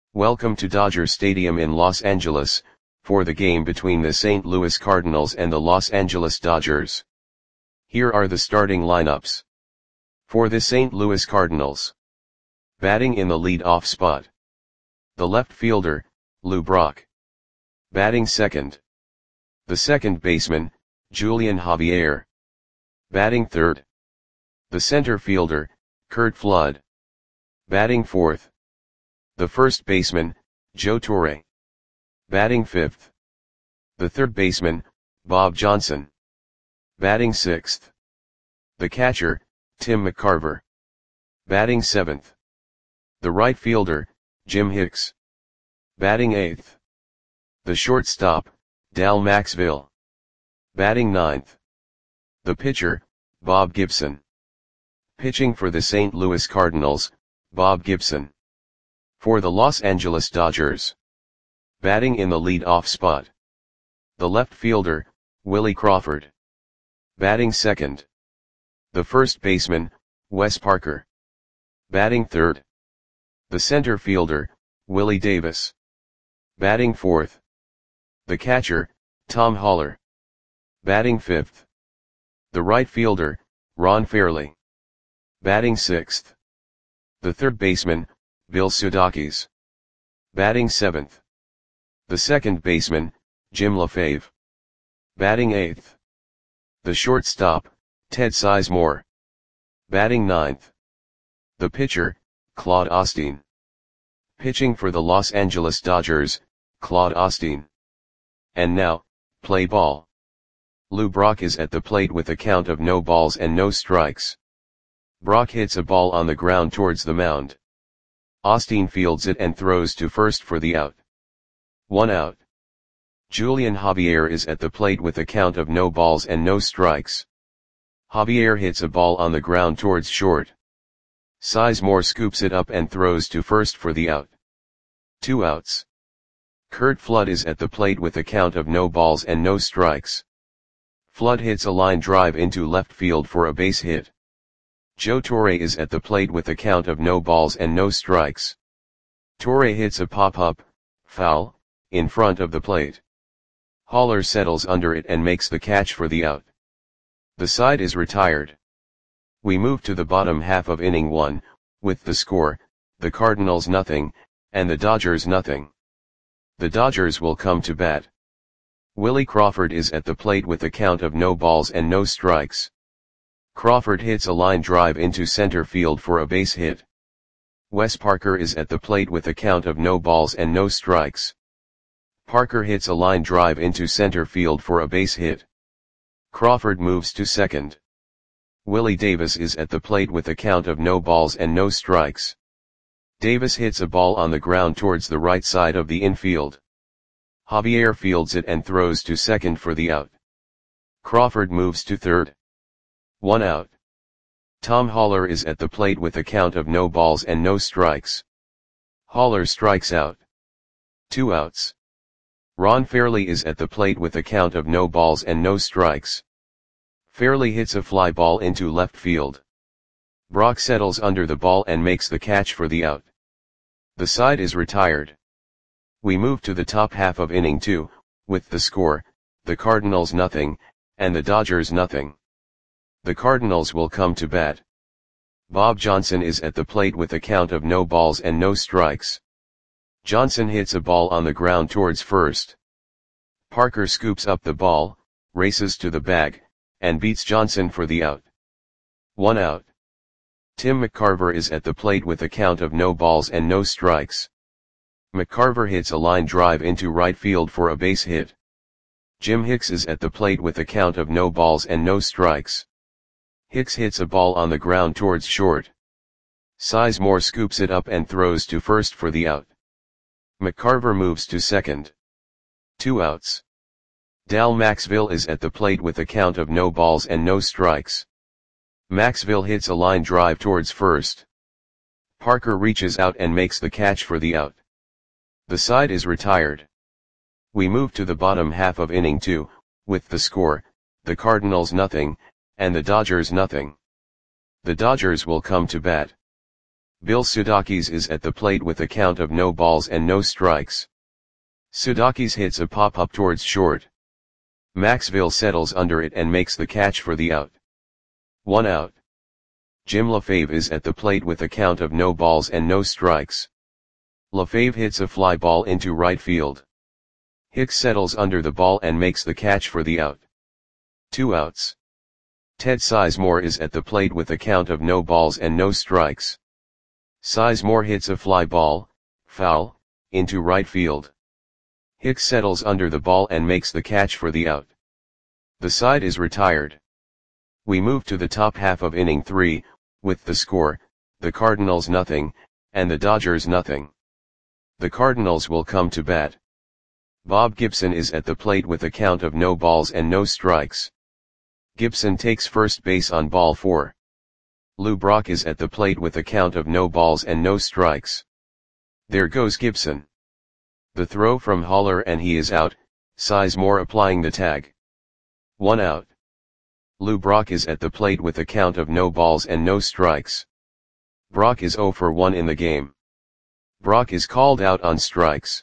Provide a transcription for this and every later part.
Welcome to Dodger Stadium in Los Angeles, for the game between the St. Louis Cardinals and the Los Angeles Dodgers. Here are the starting lineups. For the St. Louis Cardinals. Batting in the lead-off spot. The left fielder, Lou Brock. Batting second. The second baseman, Julian Javier. Batting third. The center fielder, Curt Flood. Batting fourth. The first baseman, Joe Torre. Batting fifth. The third baseman, Bob Johnson. Batting sixth. The catcher, Tim McCarver. Batting seventh. The right fielder, Jim Hicks. Batting eighth. The shortstop, Dal Maxville. Batting ninth. The pitcher, Bob Gibson. Pitching for the St. Louis Cardinals, Bob Gibson. For the Los Angeles Dodgers. Batting in the lead-off spot. The left fielder, Willie Crawford. Batting second. The first baseman, Wes Parker. Batting third. The center fielder, Willie Davis. Batting fourth. The catcher, Tom Haller. Batting fifth. The right fielder, Ron Fairly. Batting sixth. The third baseman, Bill Sudakis. Batting seventh. The second baseman, Jim LaFave. Batting eighth. The shortstop, Ted Sizemore. Batting ninth. The pitcher, Claude Osteen. Pitching for the Los Angeles Dodgers, Claude Osteen. And now, play ball. Lou Brock is at the plate with a count of no balls and no strikes. Brock hits a ball on the ground towards the mound. Osteen fields it and throws to first for the out. 1 out. Julian Javier is at the plate with a count of no balls and no strikes. Javier hits a ball on the ground towards short. Sizemore scoops it up and throws to first for the out. 2 outs. Curt Flood is at the plate with a count of no balls and no strikes. Flood hits a line drive into left field for a base hit. Joe Torre is at the plate with a count of no balls and no strikes. Torre hits a pop-up, foul, in front of the plate. Haller settles under it and makes the catch for the out. The side is retired. We move to the bottom half of inning 1, with the score, the Cardinals nothing, and the Dodgers nothing. The Dodgers will come to bat. Willie Crawford is at the plate with a count of no balls and no strikes. Crawford hits a line drive into center field for a base hit. Wes Parker is at the plate with a count of no balls and no strikes. Parker hits a line drive into center field for a base hit. Crawford moves to second. Willie Davis is at the plate with a count of no balls and no strikes. Davis hits a ball on the ground towards the right side of the infield. Javier fields it and throws to second for the out. Crawford moves to third. 1 out. Tom Haller is at the plate with a count of no balls and no strikes. Haller strikes out. 2 outs. Ron Fairly is at the plate with a count of no balls and no strikes. Fairly hits a fly ball into left field. Brock settles under the ball and makes the catch for the out. The side is retired. We move to the top half of inning 2, with the score, the Cardinals nothing, and the Dodgers nothing. The Cardinals will come to bat. Bob Johnson is at the plate with a count of no balls and no strikes. Johnson hits a ball on the ground towards first. Parker scoops up the ball, races to the bag, and beats Johnson for the out. 1 out. Tim McCarver is at the plate with a count of no balls and no strikes. McCarver hits a line drive into right field for a base hit. Jim Hicks is at the plate with a count of no balls and no strikes. Hicks hits a ball on the ground towards short. Sizemore scoops it up and throws to first for the out. McCarver moves to second. 2 outs. Dal Maxville is at the plate with a count of no balls and no strikes. Maxville hits a line drive towards first. Parker reaches out and makes the catch for the out. The side is retired. We move to the bottom half of inning 2, with the score, the Cardinals nothing, and the Dodgers nothing. The Dodgers will come to bat. Bill Sudakis is at the plate with a count of no balls and no strikes. Sudakis hits a pop-up towards short. Maxville settles under it and makes the catch for the out. 1 out. Jim LaFave is at the plate with a count of no balls and no strikes. LaFave hits a fly ball into right field. Hicks settles under the ball and makes the catch for the out. 2 outs. Ted Sizemore is at the plate with a count of no balls and no strikes. Sizemore hits a fly ball, foul, into right field. Hicks settles under the ball and makes the catch for the out. The side is retired. We move to the top half of inning 3, with the score, the Cardinals nothing, and the Dodgers nothing. The Cardinals will come to bat. Bob Gibson is at the plate with a count of no balls and no strikes. Gibson takes first base on ball 4. Lou Brock is at the plate with a count of no balls and no strikes. There goes Gibson. The throw from Haller and he is out, Sizemore applying the tag. 1 out. Lou Brock is at the plate with a count of no balls and no strikes. Brock is 0 for 1 in the game. Brock is called out on strikes.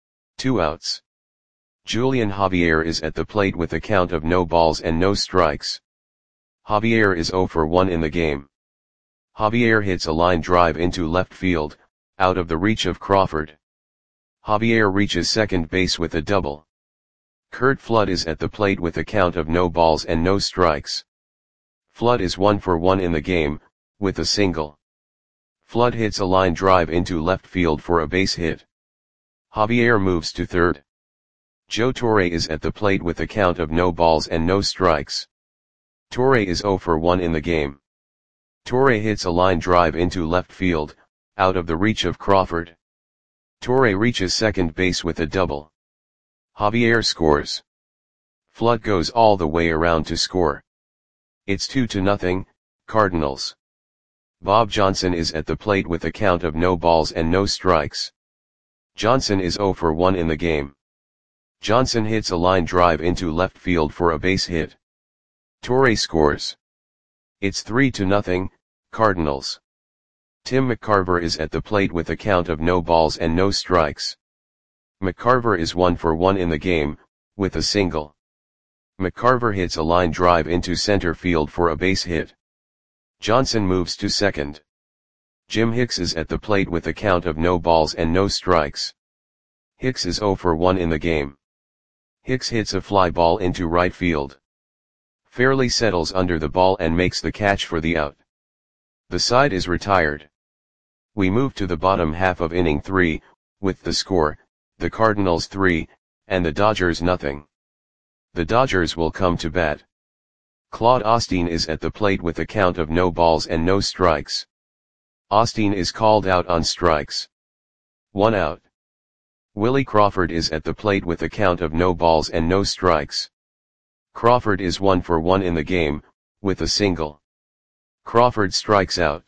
2 outs. Julian Javier is at the plate with a count of no balls and no strikes. Javier is 0 for 1 in the game. Javier hits a line drive into left field, out of the reach of Crawford. Javier reaches second base with a double. Curt Flood is at the plate with a count of no balls and no strikes. Flood is 1 for 1 in the game, with a single. Flood hits a line drive into left field for a base hit. Javier moves to third. Joe Torre is at the plate with a count of no balls and no strikes. Torre is 0 for 1 in the game. Torre hits a line drive into left field, out of the reach of Crawford. Torre reaches second base with a double. Javier scores. Flood goes all the way around to score. It's 2-0, Cardinals. Bob Johnson is at the plate with a count of no balls and no strikes. Johnson is 0 for 1 in the game. Johnson hits a line drive into left field for a base hit. Torre scores. It's 3-0, Cardinals. Tim McCarver is at the plate with a count of no balls and no strikes. McCarver is 1 for 1 in the game, with a single. McCarver hits a line drive into center field for a base hit. Johnson moves to second. Jim Hicks is at the plate with a count of no balls and no strikes. Hicks is 0 for 1 in the game. Hicks hits a fly ball into right field. Fairly settles under the ball and makes the catch for the out. The side is retired. We move to the bottom half of inning 3, with the score, the Cardinals 3, and the Dodgers nothing. The Dodgers will come to bat. Claude Osteen is at the plate with a count of no balls and no strikes. Osteen is called out on strikes. 1 out. Willie Crawford is at the plate with a count of no balls and no strikes. Crawford is 1 for 1 in the game, with a single. Crawford strikes out.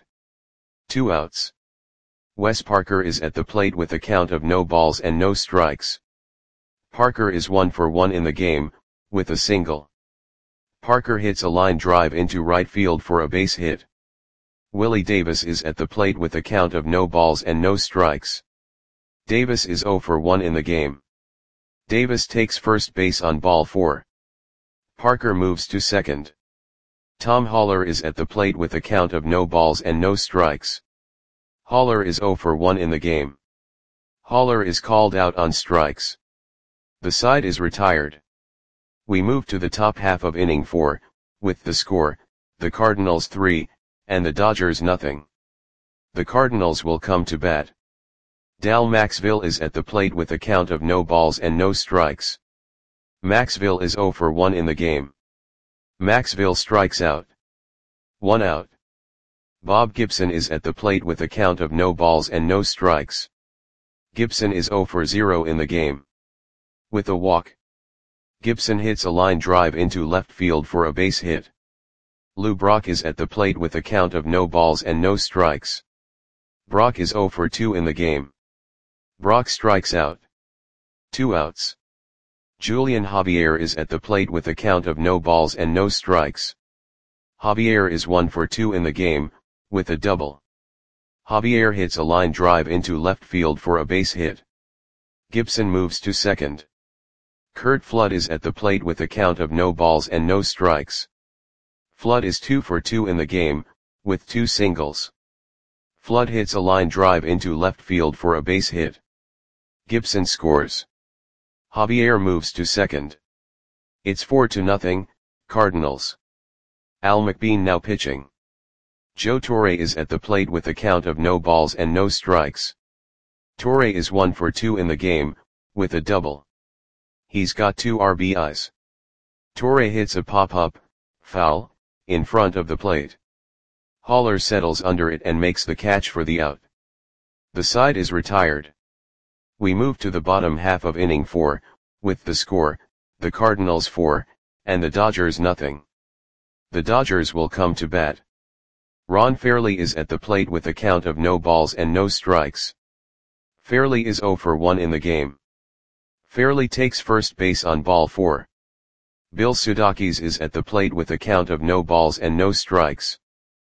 2 outs. Wes Parker is at the plate with a count of no balls and no strikes. Parker is 1 for 1 in the game, with a single. Parker hits a line drive into right field for a base hit. Willie Davis is at the plate with a count of no balls and no strikes. Davis is 0 for 1 in the game. Davis takes first base on ball 4. Parker moves to second. Tom Haller is at the plate with a count of no balls and no strikes. Haller is 0 for 1 in the game. Haller is called out on strikes. The side is retired. We move to the top half of inning 4, with the score, the Cardinals 3, and the Dodgers nothing. The Cardinals will come to bat. Dal Maxville is at the plate with a count of no balls and no strikes. Maxville is 0 for 1 in the game. Maxville strikes out. 1 out. Bob Gibson is at the plate with a count of no balls and no strikes. Gibson is 0 for 0 in the game. With a walk. Gibson hits a line drive into left field for a base hit. Lou Brock is at the plate with a count of no balls and no strikes. Brock is 0 for 2 in the game. Brock strikes out. 2 outs. Julian Javier is at the plate with a count of no balls and no strikes. Javier is 1 for 2 in the game, with a double. Javier hits a line drive into left field for a base hit. Gibson moves to second. Curt Flood is at the plate with a count of no balls and no strikes. Flood is 2 for 2 in the game, with 2 singles. Flood hits a line drive into left field for a base hit. Gibson scores. Javier moves to second. It's 4-0, Cardinals. Al McBean now pitching. Joe Torre is at the plate with a count of no balls and no strikes. Torre is 1 for 2 in the game, with a double. He's got 2 RBIs. Torre hits a pop-up, foul, in front of the plate. Haller settles under it and makes the catch for the out. The side is retired. We move to the bottom half of inning 4, with the score, the Cardinals 4, and the Dodgers nothing. The Dodgers will come to bat. Ron Fairly is at the plate with a count of no balls and no strikes. Fairly is 0 for 1 in the game. Fairly takes first base on ball 4. Bill Sudakis is at the plate with a count of no balls and no strikes.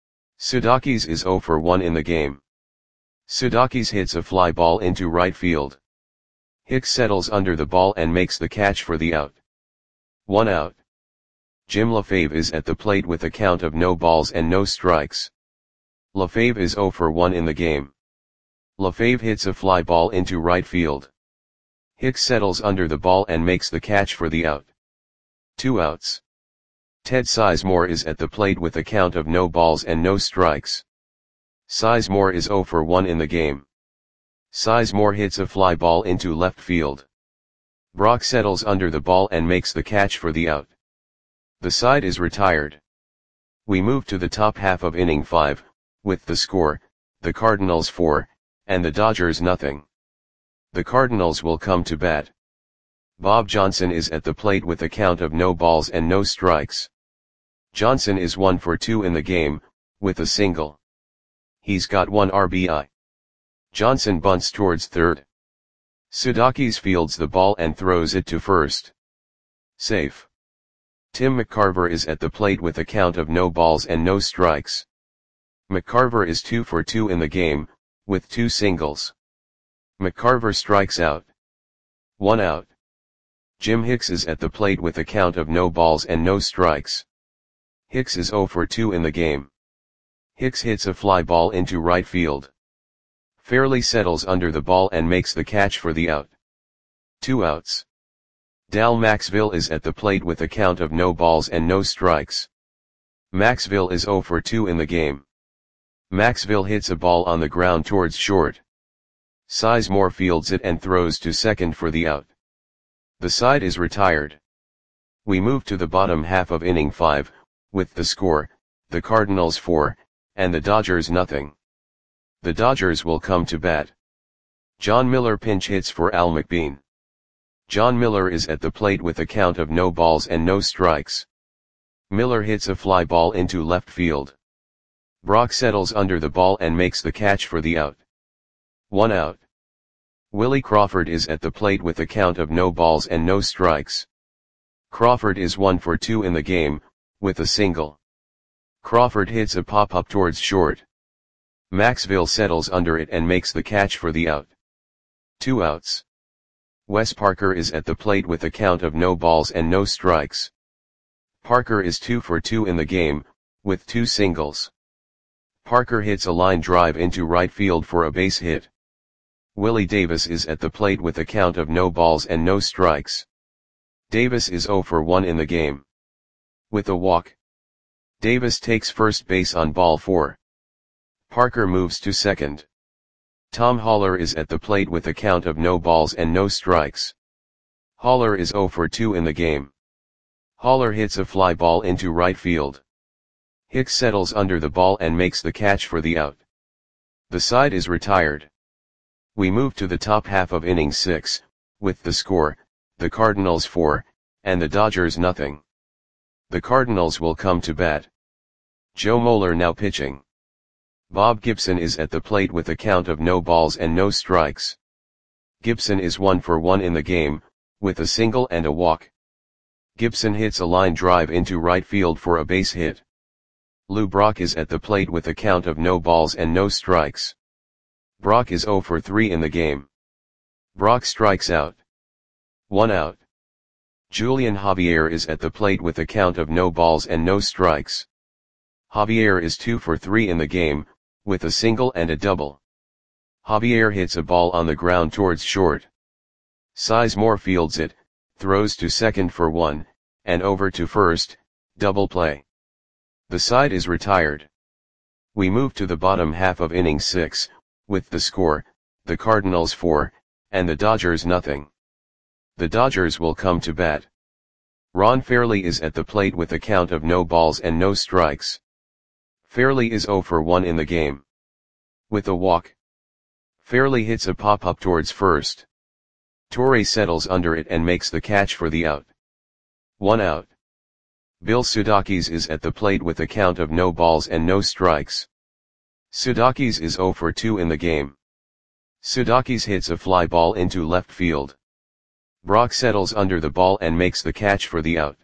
Sudakis is 0 for 1 in the game. Sudakis hits a fly ball into right field. Hicks settles under the ball and makes the catch for the out. 1 out. Jim LaFave is at the plate with a count of no balls and no strikes. LaFave is 0 for 1 in the game. LaFave hits a fly ball into right field. Hicks settles under the ball and makes the catch for the out. 2 outs. Ted Sizemore is at the plate with a count of no balls and no strikes. Sizemore is 0 for 1 in the game. Sizemore hits a fly ball into left field. Brock settles under the ball and makes the catch for the out. The side is retired. We move to the top half of inning 5, with the score, the Cardinals 4, and the Dodgers nothing. The Cardinals will come to bat. Bob Johnson is at the plate with a count of no balls and no strikes. Johnson is 1 for 2 in the game, with a single. He's got 1 RBI. Johnson bunts towards third. Sudakis fields the ball and throws it to first. Safe. Tim McCarver is at the plate with a count of no balls and no strikes. McCarver is 2 for 2 in the game, with 2 singles. McCarver strikes out. 1 out. Jim Hicks is at the plate with a count of no balls and no strikes. Hicks is 0 for 2 in the game. Hicks hits a fly ball into right field. Fairly settles under the ball and makes the catch for the out. 2 outs. Dal Maxville is at the plate with a count of no balls and no strikes. Maxville is 0 for 2 in the game. Maxville hits a ball on the ground towards short. Sizemore fields it and throws to second for the out. The side is retired. We move to the bottom half of inning 5, with the score, the Cardinals 4, and the Dodgers nothing. The Dodgers will come to bat. John Miller pinch hits for Al McBean. John Miller is at the plate with a count of no balls and no strikes. Miller hits a fly ball into left field. Brock settles under the ball and makes the catch for the out. 1 out. Willie Crawford is at the plate with a count of no balls and no strikes. Crawford is 1 for 2 in the game, with a single. Crawford hits a pop-up towards short. Maxville settles under it and makes the catch for the out. 2 outs. Wes Parker is at the plate with a count of no balls and no strikes. Parker is 2 for 2 in the game, with 2 singles. Parker hits a line drive into right field for a base hit. Willie Davis is at the plate with a count of no balls and no strikes. Davis is 0 for 1 in the game. With a walk. Davis takes first base on ball 4. Parker moves to second. Tom Haller is at the plate with a count of no balls and no strikes. Haller is 0 for 2 in the game. Haller hits a fly ball into right field. Hicks settles under the ball and makes the catch for the out. The side is retired. We move to the top half of inning 6, with the score, the Cardinals 4, and the Dodgers nothing. The Cardinals will come to bat. Joe Moeller now pitching. Bob Gibson is at the plate with a count of no balls and no strikes. Gibson is 1 for 1 in the game, with a single and a walk. Gibson hits a line drive into right field for a base hit. Lou Brock is at the plate with a count of no balls and no strikes. Brock is 0 for 3 in the game. Brock strikes out. 1 out. Julian Javier is at the plate with a count of no balls and no strikes. Javier is 2 for 3 in the game, with a single and a double. Javier hits a ball on the ground towards short. Sizemore fields it, throws to second for 1, and over to first, double play. The side is retired. We move to the bottom half of inning 6, with the score, the Cardinals 4, and the Dodgers nothing. The Dodgers will come to bat. Ron Fairly is at the plate with a count of no balls and no strikes. Fairly is 0 for 1 in the game. With a walk. Fairly hits a pop-up towards first. Torre settles under it and makes the catch for the out. 1 out. Bill Sudakis is at the plate with a count of no balls and no strikes. Sudakis is 0 for 2 in the game. Sudakis hits a fly ball into left field. Brock settles under the ball and makes the catch for the out.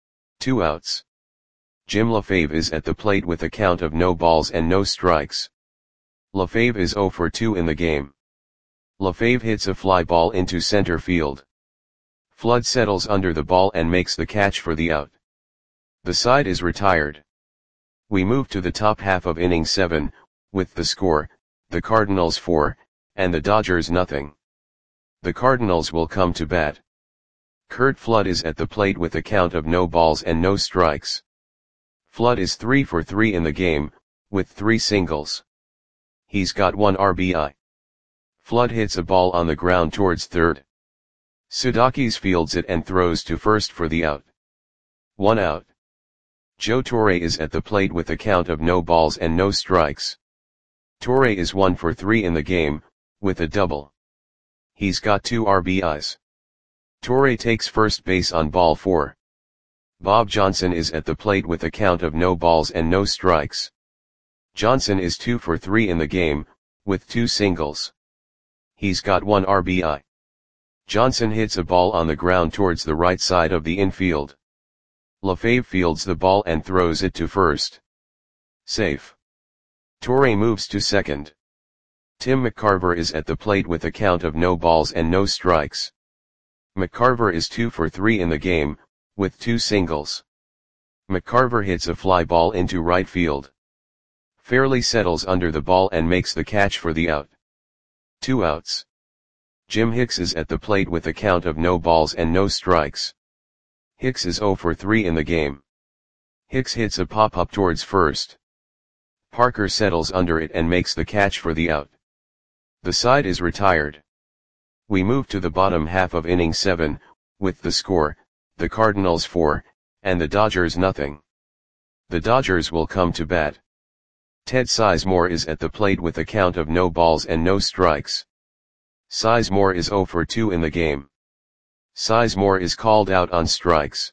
2 outs. Jim LaFave is at the plate with a count of no balls and no strikes. LaFave is 0 for 2 in the game. LaFave hits a fly ball into center field. Flood settles under the ball and makes the catch for the out. The side is retired. We move to the top half of inning 7, with the score, the Cardinals 4, and the Dodgers nothing. The Cardinals will come to bat. Curt Flood is at the plate with a count of no balls and no strikes. Flood is 3 for 3 in the game, with 3 singles. He's got 1 RBI. Flood hits a ball on the ground towards third. Sudakis fields it and throws to first for the out. 1 out. Joe Torre is at the plate with a count of no balls and no strikes. Torre is 1 for 3 in the game, with a double. He's got 2 RBIs. Torre takes first base on ball 4. Bob Johnson is at the plate with a count of no balls and no strikes. Johnson is 2 for 3 in the game, with 2 singles. He's got 1 RBI. Johnson hits a ball on the ground towards the right side of the infield. LaFave fields the ball and throws it to first. Safe. Torre moves to second. Tim McCarver is at the plate with a count of no balls and no strikes. McCarver is 2 for 3 in the game, with 2 singles. McCarver hits a fly ball into right field. Fairly settles under the ball and makes the catch for the out. 2 outs. Jim Hicks is at the plate with a count of no balls and no strikes. Hicks is 0 for 3 in the game. Hicks hits a pop-up towards first. Parker settles under it and makes the catch for the out. The side is retired. We move to the bottom half of inning 7, with the score, the Cardinals 4, and the Dodgers nothing. The Dodgers will come to bat. Ted Sizemore is at the plate with a count of no balls and no strikes. Sizemore is 0 for 2 in the game. Sizemore is called out on strikes.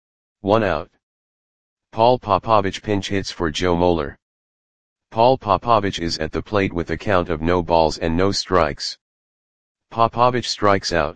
1 out. Paul Popovich pinch hits for Joe Moeller. Paul Popovich is at the plate with a count of no balls and no strikes. Popovich strikes out.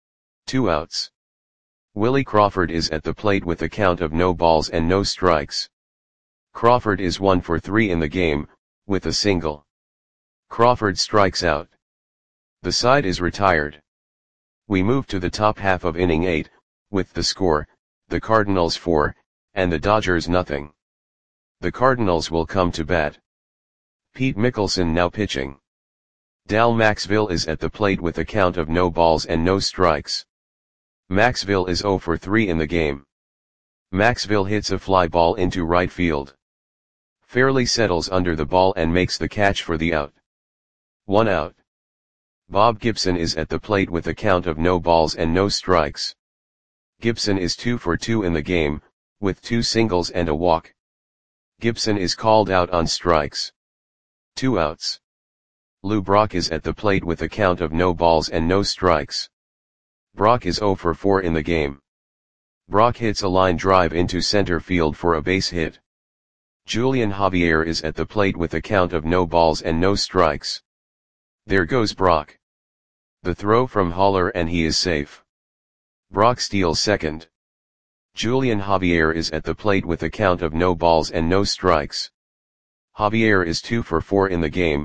2 outs. Willie Crawford is at the plate with a count of no balls and no strikes. Crawford is 1 for 3 in the game, with a single. Crawford strikes out. The side is retired. We move to the top half of inning 8, with the score, the Cardinals 4, and the Dodgers nothing. The Cardinals will come to bat. Pete Mickelson now pitching. Dal Maxville is at the plate with a count of no balls and no strikes. Maxville is 0 for 3 in the game. Maxville hits a fly ball into right field. Fairly settles under the ball and makes the catch for the out. 1 out. Bob Gibson is at the plate with a count of no balls and no strikes. Gibson is 2 for 2 in the game, with 2 singles and a walk. Gibson is called out on strikes. 2 outs. Lou Brock is at the plate with a count of no balls and no strikes. Brock is 0 for 4 in the game. Brock hits a line drive into center field for a base hit. Julian Javier is at the plate with a count of no balls and no strikes. There goes Brock. The throw from Haller and he is safe. Brock steals second. Julian Javier is at the plate with a count of no balls and no strikes. Javier is 2 for 4 in the game,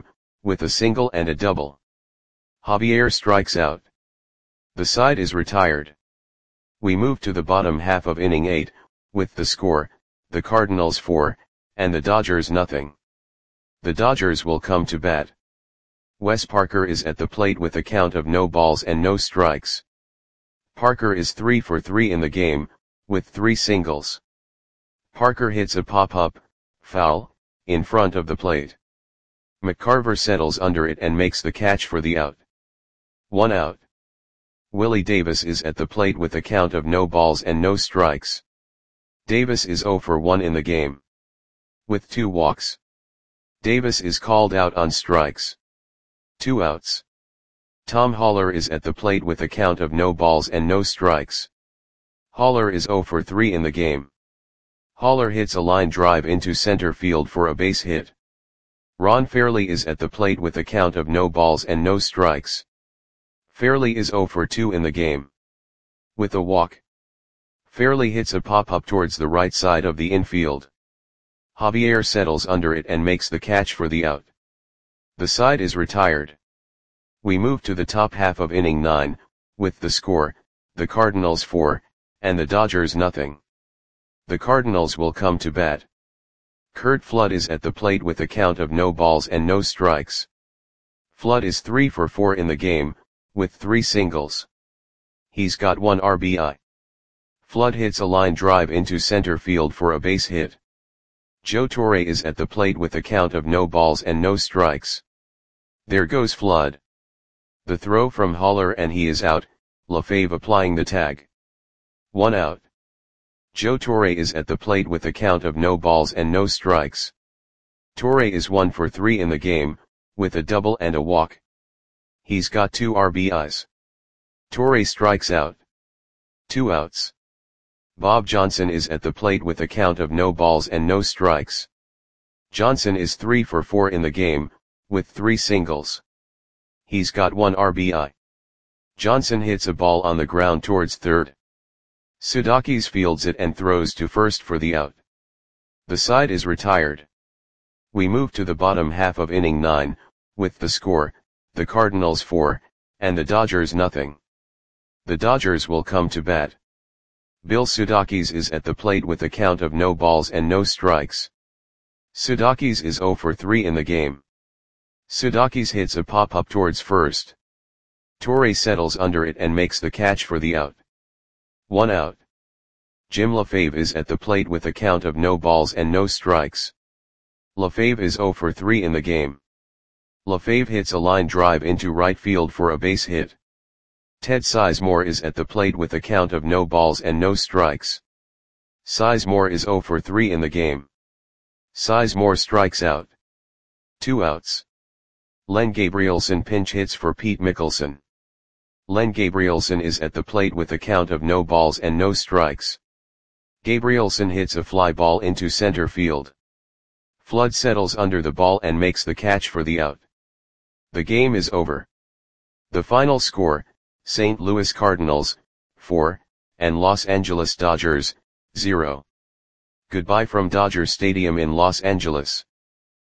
with a single and a double. Javier strikes out. The side is retired. We move to the bottom half of inning 8, with the score, the Cardinals 4, and the Dodgers nothing. The Dodgers will come to bat. Wes Parker is at the plate with a count of no balls and no strikes. Parker is 3 for 3 in the game, with 3 singles. Parker hits a pop-up, foul, in front of the plate. McCarver settles under it and makes the catch for the out. 1 out. Willie Davis is at the plate with a count of no balls and no strikes. Davis is 0 for 1 in the game. With 2 walks. Davis is called out on strikes. 2 outs. Tom Haller is at the plate with a count of no balls and no strikes. Haller is 0 for 3 in the game. Haller hits a line drive into center field for a base hit. Ron Fairly is at the plate with a count of no balls and no strikes. Fairly is 0 for 2 in the game. With a walk. Fairly hits a pop-up towards the right side of the infield. Javier settles under it and makes the catch for the out. The side is retired. We move to the top half of inning 9, with the score, the Cardinals 4, and the Dodgers nothing. The Cardinals will come to bat. Curt Flood is at the plate with a count of no balls and no strikes. Flood is 3 for 4 in the game, with 3 singles. He's got 1 RBI. Flood hits a line drive into center field for a base hit. Joe Torre is at the plate with a count of no balls and no strikes. There goes Flood. The throw from Haller and he is out, LaFave applying the tag. 1 out. Joe Torre is at the plate with a count of no balls and no strikes. Torre is 1 for 3 in the game, with a double and a walk. He's got 2 RBIs. Torre strikes out. 2 outs. Bob Johnson is at the plate with a count of no balls and no strikes. Johnson is 3 for 4 in the game, with 3 singles. He's got 1 RBI. Johnson hits a ball on the ground towards third. Sudakis fields it and throws to first for the out. The side is retired. We move to the bottom half of inning 9, with the score, the Cardinals 4, and the Dodgers nothing. The Dodgers will come to bat. Bill Sudakis is at the plate with a count of no balls and no strikes. Sudakis is 0 for 3 in the game. Sudakis hits a pop-up towards first. Torre settles under it and makes the catch for the out. 1 out. Jim LaFave is at the plate with a count of no balls and no strikes. LaFave is 0 for 3 in the game. LaFave hits a line drive into right field for a base hit. Ted Sizemore is at the plate with a count of no balls and no strikes. Sizemore is 0 for 3 in the game. Sizemore strikes out. 2 outs. Len Gabrielson pinch hits for Pete Mickelson. Len Gabrielson is at the plate with a count of no balls and no strikes. Gabrielson hits a fly ball into center field. Flood settles under the ball and makes the catch for the out. The game is over. The final score, St. Louis Cardinals, 4, and Los Angeles Dodgers, 0. Goodbye from Dodger Stadium in Los Angeles.